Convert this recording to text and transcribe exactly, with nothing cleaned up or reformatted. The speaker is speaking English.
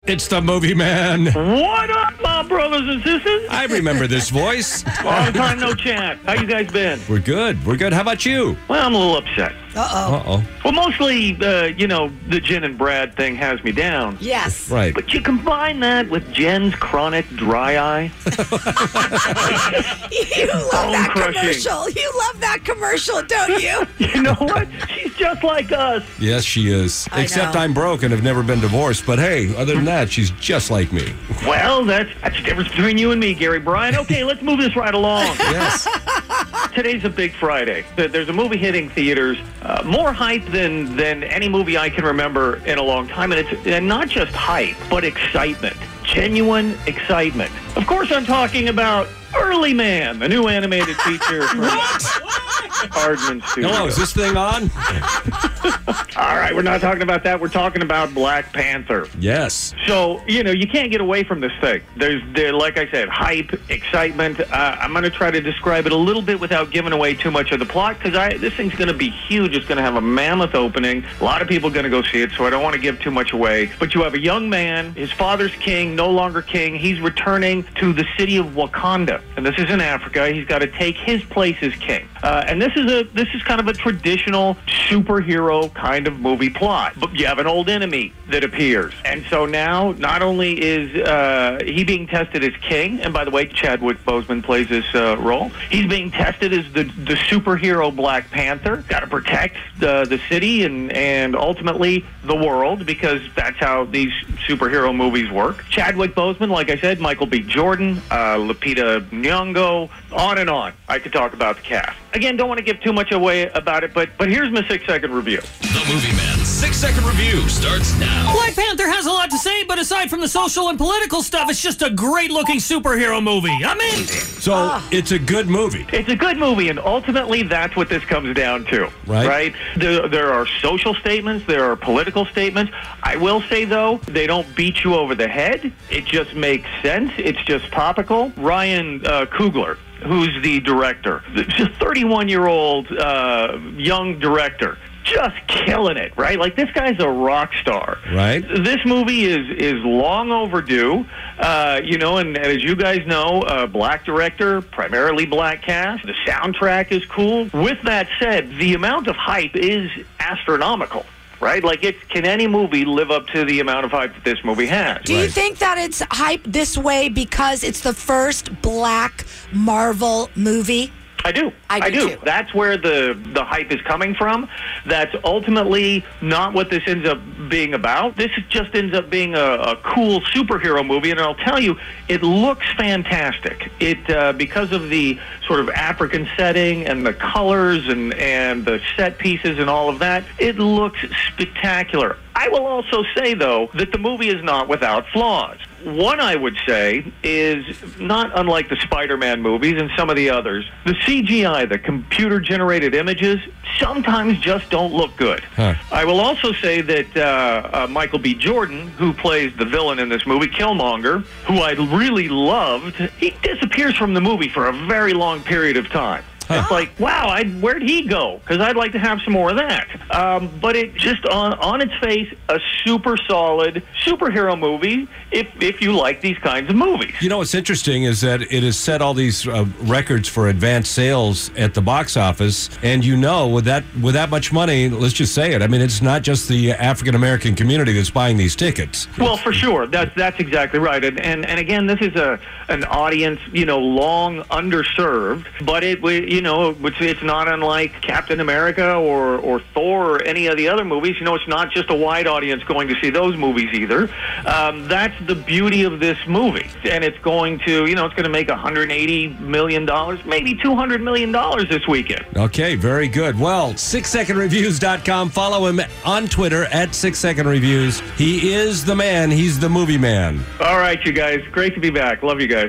It's the Movie Man. What up, my brothers and sisters? I remember this voice. Long time no chat. How you guys been? We're good. We're good. How about you? Well, I'm a little upset. Uh-oh. Uh-oh. Well, mostly, uh, you know, the Jen and Brad thing has me down. Yes. Right. But you combine that with Jen's chronic dry eye. You love Bone that crushing. commercial. You love that commercial, don't you? You know what? She's just like us. Yes, she is. I Except know. I'm broke and have never been divorced. But hey, other than that, she's just like me. Well, that's, that's the difference between you and me, Gary Bryan. Okay, let's move this right along. Yes. Today's a big Friday. There's a movie hitting theaters, uh, more hype than, than any movie I can remember in a long time. And it's and not just hype, but excitement. Genuine excitement. Of course, I'm talking about Early Man, the new animated feature from Aardman Studios. Hello, is this thing on? All right, we're not talking about that. We're talking about Black Panther. Yes. So, you know, you can't get away from this thing. There's, there, like I said, hype, excitement. Uh, I'm going to try to describe it a little bit without giving away too much of the plot, because I this thing's going to be huge. It's going to have a mammoth opening. A lot of people are going to go see it, so I don't want to give too much away. But you have a young man, his father's king, no longer king. He's returning to the city of Wakanda, and this is in Africa. He's got to take his place as king. Uh, and this is a this is kind of a traditional superhero kind of movie plot. But you have an old enemy that appears. And so now, not only is uh, he being tested as king, and by the way, Chadwick Boseman plays this uh, role, he's being tested as the, the superhero Black Panther. Got to protect the, the city and, and ultimately the world, because that's how these superhero movies work. Chadwick Boseman, like I said, Michael B. Jordan, uh, Lupita Nyong'o, on and on. I could talk about the cast. Again, don't want to give too much away about it, but but here's my six-second review. The Movie Man's six-second review starts now. Black Panther has a lot to say, but aside from the social and political stuff, it's just a great-looking superhero movie. I'm in. So it's a good movie. It's a good movie, and ultimately that's what this comes down to. Right. Right? There, there are social statements. There are political statements. I will say, though, they don't beat you over the head. It just makes sense. It's just topical. Ryan uh, Coogler, who's the director, just thirty-one-year-old uh, young director, just killing it, right? Like, this guy's a rock star. Right. This movie is is long overdue, uh, you know, and, and as you guys know, uh, black director, primarily black cast. The soundtrack is cool. With that said, the amount of hype is astronomical. Right? Like, it, can any movie live up to the amount of hype that this movie has? Do you Right. think that it's hype this way because it's the first black Marvel movie? I do. I do, too. That's where the, the hype is coming from. That's ultimately not what this ends up being about. This just ends up being a, a cool superhero movie, and I'll tell you, it looks fantastic. It uh, because of the sort of African setting and the colors and, and the set pieces and all of that, it looks spectacular. I will also say, though, that the movie is not without flaws. One, I would say, is not unlike the Spider-Man movies and some of the others. The C G I, the computer-generated images, sometimes just don't look good. Huh. I will also say that uh, uh, Michael B. Jordan, who plays the villain in this movie, Killmonger, who I really loved, he disappears from the movie for a very long period of time. It's like, wow, I'd, where'd he go? Because I'd like to have some more of that. Um, but it just, on on its face, a super solid superhero movie if if you like these kinds of movies. You know what's interesting is that it has set all these uh, records for advanced sales at the box office, and you know, with that with that much money, let's just say it. I mean, it's not just the African American community that's buying these tickets. Well, for sure, that's that's exactly right. And and, and again, this is a an audience, you know, long underserved, but it you know, it's, it's not unlike Captain America or or Thor or any of the other movies. You know, it's not just a wide audience going to see those movies either. Um, that's the beauty of this movie, and it's going to, you know, it's going to make one hundred eighty million dollars, maybe two hundred million dollars this weekend. Okay, very good. Well, six second reviews dot com. Follow him on Twitter at six second reviews. He is the man. He's the movie man. All right, you guys. Great to be back. Love you guys.